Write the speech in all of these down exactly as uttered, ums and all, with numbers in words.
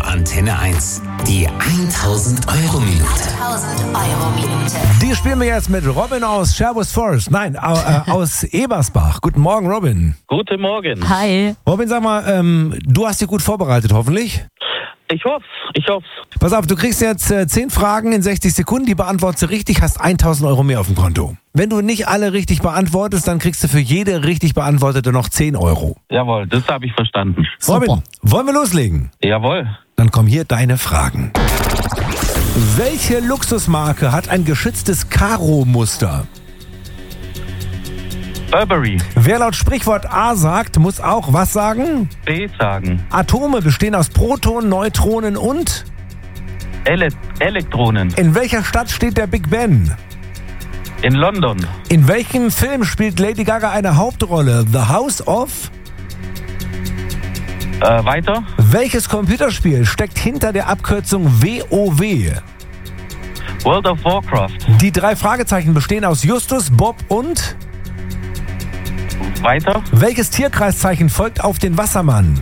Nur Antenne eins. Die tausend Euro Minute. tausend Euro Minute. Die spielen wir jetzt mit Robin aus Sherwood Forest. Nein, au, äh, aus Ebersbach. Guten Morgen, Robin. Guten Morgen. Hi. Robin, sag mal, ähm, du hast dich gut vorbereitet, hoffentlich? Ich hoff's, ich hoff's. Pass auf, du kriegst jetzt äh, zehn Fragen in sechzig Sekunden. Die beantwortest du richtig, hast tausend Euro mehr auf dem Konto. Wenn du nicht alle richtig beantwortest, dann kriegst du für jede richtig beantwortete noch zehn Euro. Jawohl, das habe ich verstanden. Robin, wollen wir loslegen? Jawohl. Dann kommen hier deine Fragen. Welche Luxusmarke hat ein geschütztes Karo-Muster? Burberry. Wer laut Sprichwort A sagt, muss auch was sagen? B sagen. Atome bestehen aus Protonen, Neutronen und? Ele- Elektronen. In welcher Stadt steht der Big Ben? In London. In welchem Film spielt Lady Gaga eine Hauptrolle? The House of? Äh, weiter. Welches Computerspiel steckt hinter der Abkürzung W O W? World of Warcraft. Die drei Fragezeichen bestehen aus Justus, Bob und? Weiter. Welches Tierkreiszeichen folgt auf den Wassermann?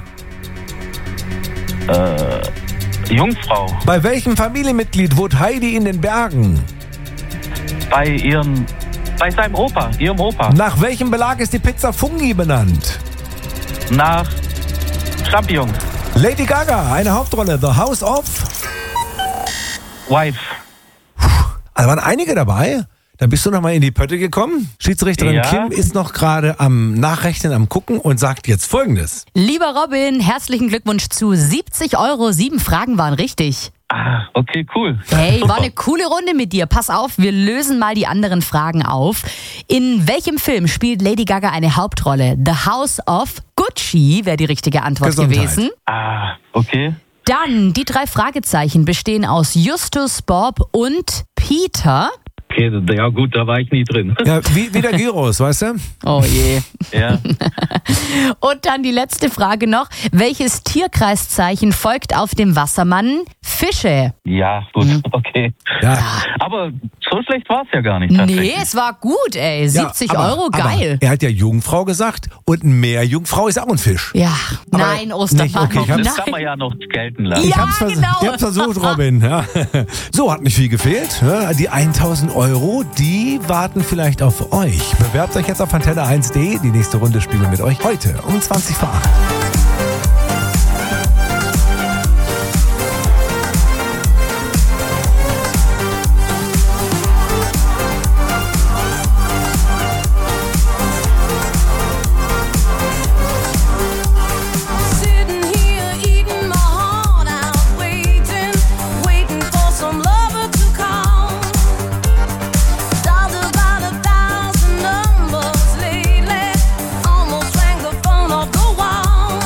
Äh, Jungfrau. Bei welchem Familienmitglied wohnt Heidi in den Bergen? Bei ihrem, bei seinem Opa, ihrem Opa. Nach welchem Belag ist die Pizza Fungi benannt? Nach Champignon. Lady Gaga, eine Hauptrolle, The House of? Wife. Also waren einige dabei. Dann bist du nochmal in die Pötte gekommen. Schiedsrichterin Ja. Kim ist noch gerade am Nachrechnen, am Gucken und sagt jetzt Folgendes. Lieber Robin, herzlichen Glückwunsch zu siebzig Euro. Sieben Fragen waren richtig. Ah, okay, cool. Hey, Super. war eine coole Runde mit dir. Pass auf, wir lösen mal die anderen Fragen auf. In welchem Film spielt Lady Gaga eine Hauptrolle? The House of Gucci wäre die richtige Antwort Gesundheit. gewesen. Ah, okay. Dann, die drei Fragezeichen bestehen aus Justus, Bob und Peter. Okay, ja gut, da war ich nie drin. Ja, wie, wie der Gyros, weißt du? Oh je. Ja. Und dann die letzte Frage noch. Welches Tierkreiszeichen folgt auf dem Wassermann? Fische. Ja, gut, okay. Ja. Aber so schlecht war es ja gar nicht. Nee, tatsächlich. es war gut, ey. siebzig Ja, aber- Euro, geil. Aber er hat ja Jungfrau gesagt und ein Meerjungfrau ist auch ein Fisch. Ja, Aber nein, Ostermann. nicht, okay, ich hab's- Das nein. kann man ja noch gelten lassen. Ich Ja, hab's, vers- genau. ich hab's versucht, Robin. Ja. So, hat nicht viel gefehlt. Ja, die tausend Euro, die warten vielleicht auf euch. Bewerbt euch jetzt auf antenne eins punkt de. Die nächste Runde spielen wir mit euch heute um zwanzig vor acht. Sitting here eating my heart out, waiting, waiting for some lover to come. Dialed about a thousand numbers lately, almost rang the phone off the wall.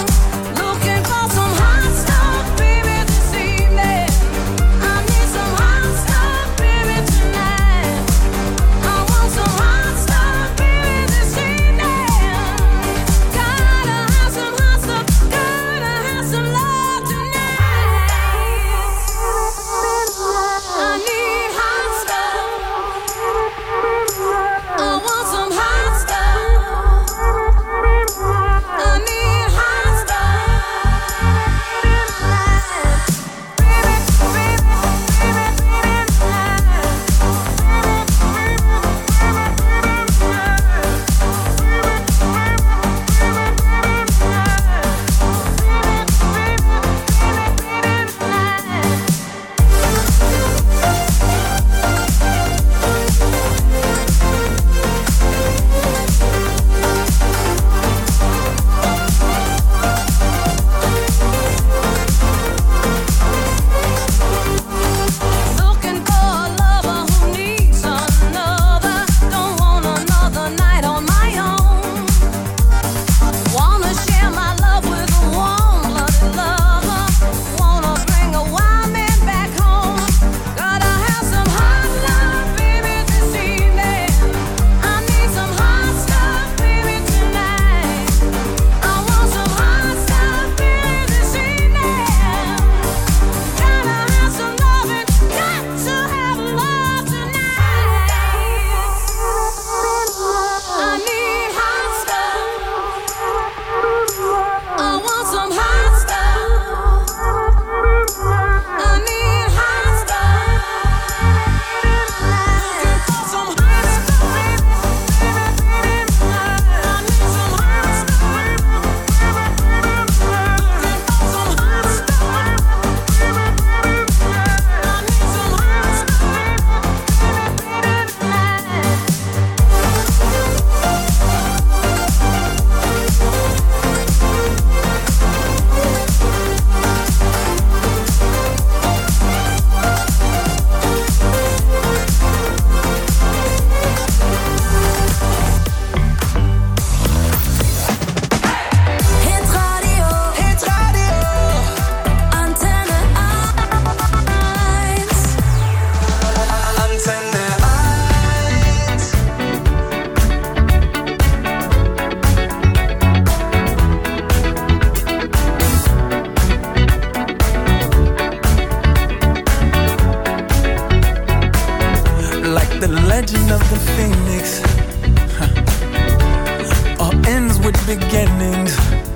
beginning?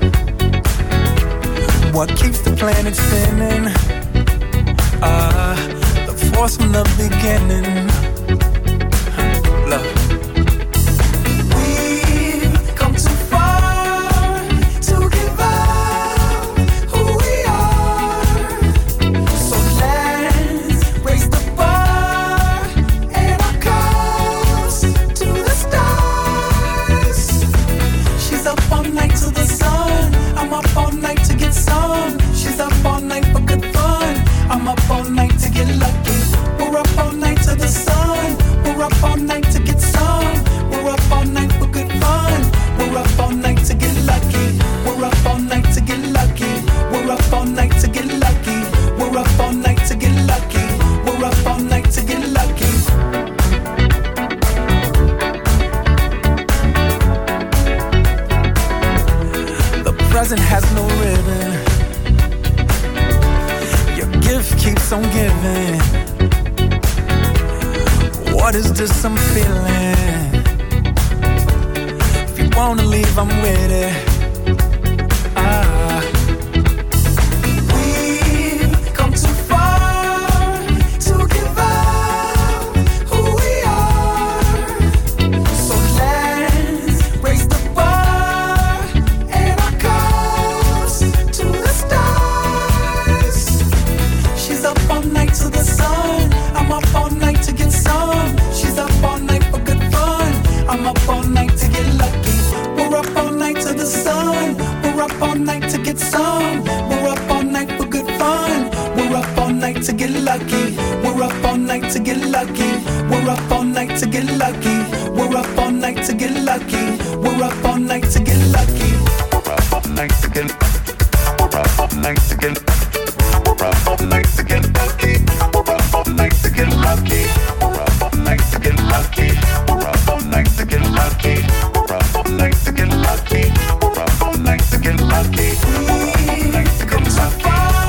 What keeps the planet spinning? Ah, the force from the beginning. Love. We've come too far to give up who we are. So let's raise the bar and our cups to the stars. She's up all night to the sun. I'm up all night to get some. She's up all night for good fun. I'm up all night to get lucky. We're up all night to the sun. We're up all night to get some. We're up all night for good fun. We're up all night to get lucky. We're up all night to get lucky. We're up all night to get lucky. We're up all night to get lucky. We're up all night to get lucky. The present has no ribbon. Your gift keeps on giving. What is this I'm feeling? If you wanna leave, I'm with it. Ah. We've come too far to give up who we are. So let's raise the bar and our cups to the stars. She's up all night to the sun. I'm up all night to get some. She's up all night for good fun. I'm up all night to get lucky. We're up all night to the sun. We're up all night to get some. We're up all night for good fun. We're up all night to get lucky. We're up all night to get lucky. We're up all night to get lucky. We're up all night to get lucky. We're up all night to get lucky. We're up all night to get. We're up all night to get. We're up all night to get lucky. We're up all night to get lucky. We're up all night to get lucky. We're up all night to get lucky. We're up all night to get lucky. We're up all night to get lucky. We're up all night to get lucky.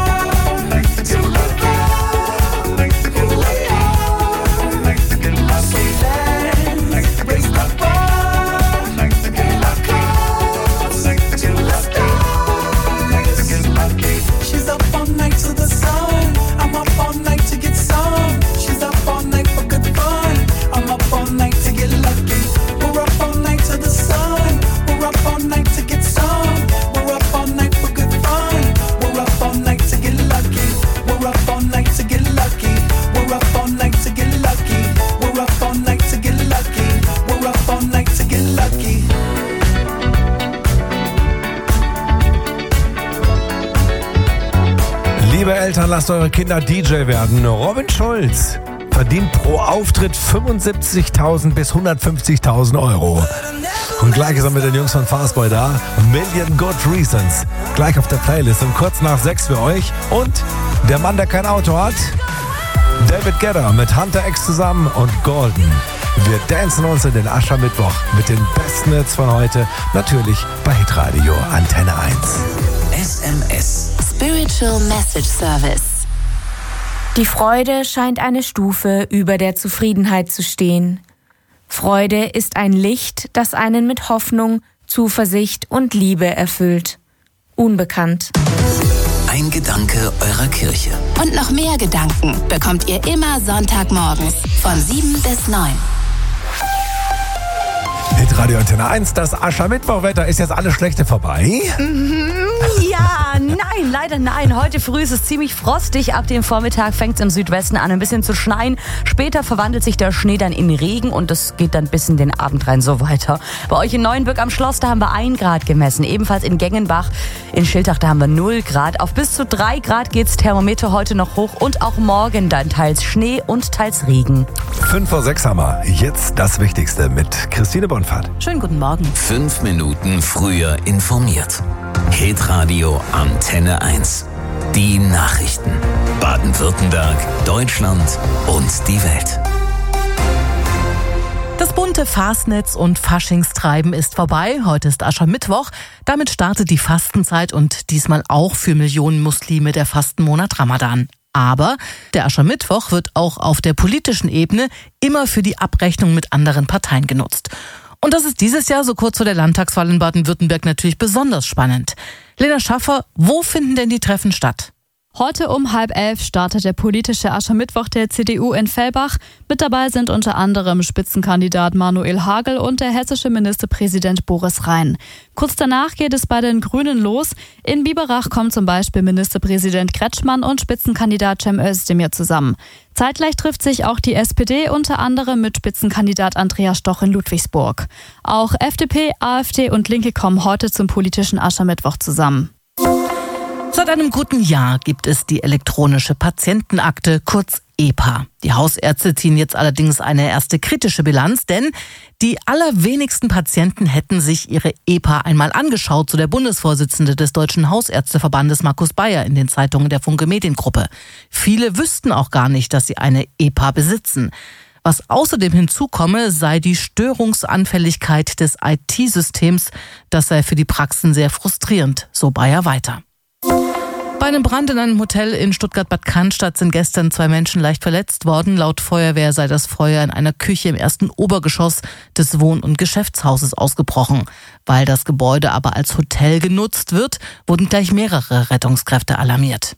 Liebe Eltern, lasst eure Kinder D J werden. Robin Schulz verdient pro Auftritt fünfundsiebzigtausend bis hundertfünfzigtausend Euro. Und gleich ist er mit den Jungs von Fastboy da. Million Good Reasons. Gleich auf der Playlist um kurz nach sechs für euch. Und der Mann, der kein Auto hat, David Guetta mit Hunter X zusammen und Golden. Wir dancen uns in den Aschermittwoch mit den besten Hits von heute. Natürlich bei Hitradio Antenne eins. S M S. Spiritual Message Service. Die Freude scheint eine Stufe über der Zufriedenheit zu stehen. Freude ist ein Licht, das einen mit Hoffnung, Zuversicht und Liebe erfüllt. Unbekannt. Ein Gedanke eurer Kirche. Und noch mehr Gedanken bekommt ihr immer Sonntagmorgens von sieben bis neun. Hitradio Antenne eins, das Aschermittwochwetter. Ist jetzt alles Schlechte vorbei? Ja, nein, leider nein. Heute früh ist es ziemlich frostig. Ab dem Vormittag fängt es im Südwesten an, ein bisschen zu schneien. Später verwandelt sich der Schnee dann in Regen und es geht dann bis in den Abend rein so weiter. Bei euch in Neuenbürg am Schloss, da haben wir ein Grad gemessen. Ebenfalls in Gengenbach, in Schiltach, da haben wir null Grad. Auf bis zu drei Grad geht's Thermometer heute noch hoch und auch morgen dann teils Schnee und teils Regen. Fünf vor sechs haben wir. Jetzt das Wichtigste mit Christine Bonfahrt. Schönen guten Morgen. Fünf Minuten früher informiert. Hitradio Antenne eins. Die Nachrichten. Baden-Württemberg, Deutschland und die Welt. Das bunte Fastnetz- und Faschingstreiben ist vorbei. Heute ist Aschermittwoch. Damit startet die Fastenzeit und diesmal auch für Millionen Muslime der Fastenmonat Ramadan. Aber der Aschermittwoch wird auch auf der politischen Ebene immer für die Abrechnung mit anderen Parteien genutzt. Und das ist dieses Jahr so kurz vor der Landtagswahl in Baden-Württemberg natürlich besonders spannend. Lena Schaffer, wo finden denn die Treffen statt? Heute um halb elf startet der politische Aschermittwoch der C D U in Fellbach. Mit dabei sind unter anderem Spitzenkandidat Manuel Hagel und der hessische Ministerpräsident Boris Rhein. Kurz danach geht es bei den Grünen los. In Biberach kommen zum Beispiel Ministerpräsident Kretschmann und Spitzenkandidat Cem Özdemir zusammen. Zeitgleich trifft sich auch die S P D unter anderem mit Spitzenkandidat Andreas Stoch in Ludwigsburg. Auch F D P, AfD und Linke kommen heute zum politischen Aschermittwoch zusammen. Seit einem guten Jahr gibt es die elektronische Patientenakte, kurz E P A. Die Hausärzte ziehen jetzt allerdings eine erste kritische Bilanz, denn die allerwenigsten Patienten hätten sich ihre E P A einmal angeschaut, so der Bundesvorsitzende des Deutschen Hausärzteverbandes Markus Bayer in den Zeitungen der Funke Mediengruppe. Viele wüssten auch gar nicht, dass sie eine E P A besitzen. Was außerdem hinzukomme, sei die Störungsanfälligkeit des I T-Systems. Das sei für die Praxen sehr frustrierend, so Bayer weiter. Bei einem Brand in einem Hotel in Stuttgart-Bad Cannstatt sind gestern zwei Menschen leicht verletzt worden. Laut Feuerwehr sei das Feuer in einer Küche im ersten Obergeschoss des Wohn- und Geschäftshauses ausgebrochen. Weil das Gebäude aber als Hotel genutzt wird, wurden gleich mehrere Rettungskräfte alarmiert.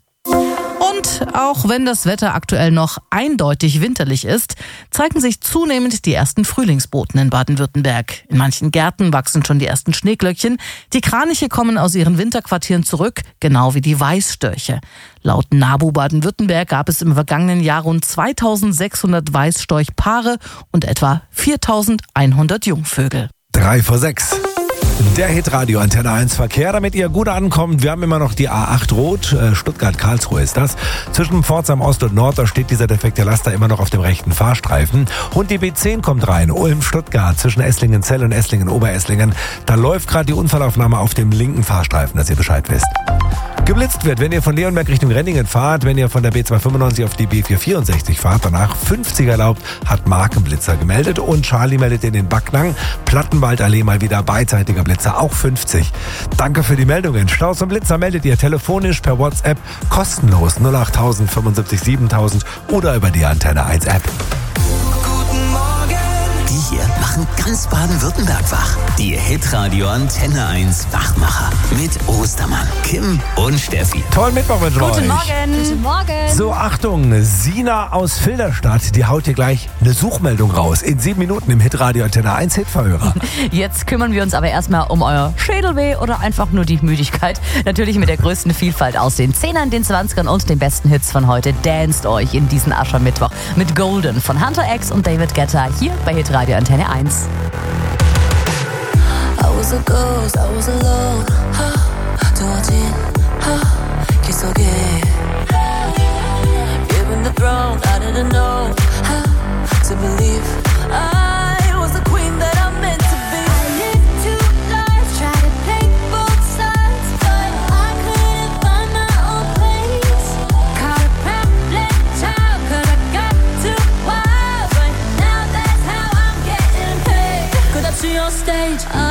Und auch wenn das Wetter aktuell noch eindeutig winterlich ist, zeigen sich zunehmend die ersten Frühlingsboten in Baden-Württemberg. In manchen Gärten wachsen schon die ersten Schneeglöckchen. Die Kraniche kommen aus ihren Winterquartieren zurück, genau wie die Weißstörche. Laut NABU Baden-Württemberg gab es im vergangenen Jahr rund zweitausendsechshundert Weißstorchpaare und etwa viertausendeinhundert Jungvögel. Drei vor sechs. Der Hitradio Antenne eins Verkehr, damit ihr gut ankommt. Wir haben immer noch die A acht Rot, Stuttgart-Karlsruhe ist das. Zwischen Pforzheim Ost und Nord, da steht dieser defekte Laster immer noch auf dem rechten Fahrstreifen. Und die B zehn kommt rein, Ulm-Stuttgart, zwischen Esslingen-Zell und Esslingen-Oberesslingen. Da läuft gerade die Unfallaufnahme auf dem linken Fahrstreifen, dass ihr Bescheid wisst. Geblitzt wird, wenn ihr von Leonberg Richtung Renningen fahrt, wenn ihr von der B zweihundertfünfundneunzig auf die B vierhundertvierundsechzig fahrt, danach fünfzig erlaubt, hat Markenblitzer gemeldet und Charlie meldet in den Backnang, Plattenwaldallee mal wieder beidseitiger Blitzer, auch fünfzig. Danke für die Meldungen. Staus und Blitzer meldet ihr telefonisch per WhatsApp kostenlos null acht null null fünfundsiebzig siebentausend oder über die Antenne eins App. Die hier machen ganz Baden-Württemberg wach. Die Hitradio Antenne eins Wachmacher mit Ostermann, Kim und Steffi. Tollen Mittwoch mit euch. Guten Morgen. Guten Morgen. So, Achtung, Sina aus Filderstadt, die haut hier gleich eine Suchmeldung raus. In sieben Minuten im Hitradio Antenne eins Hitverhörer. Jetzt kümmern wir uns aber erstmal um euer Schädelweh oder einfach nur die Müdigkeit. Natürlich mit der größten Vielfalt aus den Zehnern, den Zwanzigern und den besten Hits von heute. Danced euch in diesen Aschermittwoch mit Golden von Hunter X und David Guetta hier bei Hitradio Antenne eins. I was a ghost, I was alone. 두어진 길 속에 Given the throne, I didn't know how to believe I was the queen that I'm meant to be. I lived two lives, tried to play both sides, but I couldn't find my own place. Caught a pamphlet child, 'cause I got too wild, but now that's how I'm getting paid. Good up to your stage.